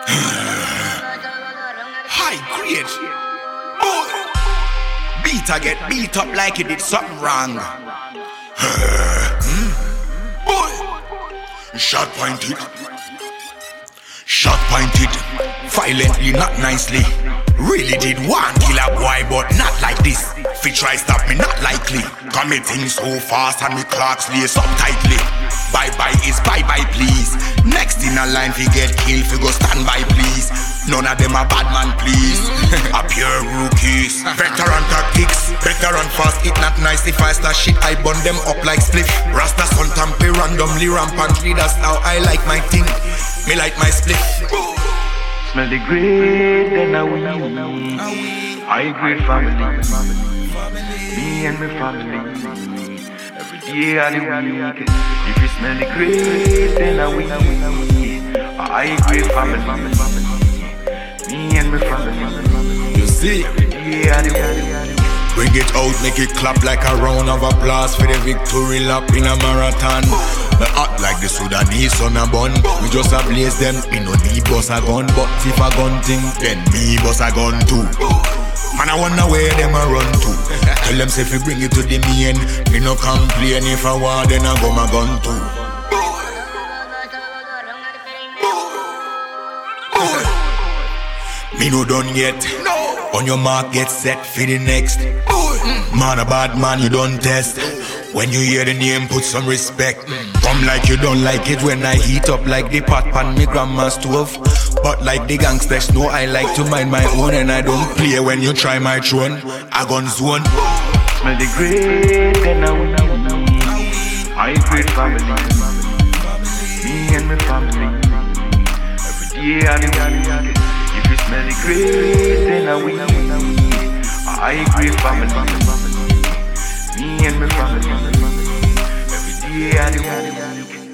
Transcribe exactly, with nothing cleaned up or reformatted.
High grade. Boy. Beat I get beat up like you did something wrong. hmm? Boy. Shot pointed. Shot pointed. Violently, not nicely. Really did one kill a boy, but not like this. Fi try stop me, not likely. Committing so fast and me clocks lace up tightly. Bye bye is bye bye please. Next in a line fi get killed, fi go stand by please. None of them a bad man please. A pure rookies. Veteran tactics, veteran fast. It not nice if I start shit, I burn them up like spliff. Rasta son tampe randomly rampantly. That's how I like my thing. Me like my spliff. Smell the great, then I will. I great family. Me and my family. Every day of the week. If you smell the great, then I will. I great family. Me and my family. You see? Every day of the week. Bring it out, make it clap like a round of applause for the victory lap in a marathon. Me hot like the Sudanese on a bun. We just a blaze them, me no need bust a gun. But if a gun thing, then me bust a gun too. Man, I wonder where them a run to. Tell them say if you bring it to the main, me no complain. If I want, then I go my gun too. Me no done yet. On your mark, get set for the next. Man, a bad man, you don't test. When you hear the name, put some respect. Come like you don't like it when I heat up like the pot pan me grandma's stove. But like the gangsters know I like to mind my own. And I don't play when you try my throne. I gun zone. Smell the great, then I will. I great family. Me and my family. Every day of the week. If you smell the great, then I will. I great family. Me and my family. Every day of the week.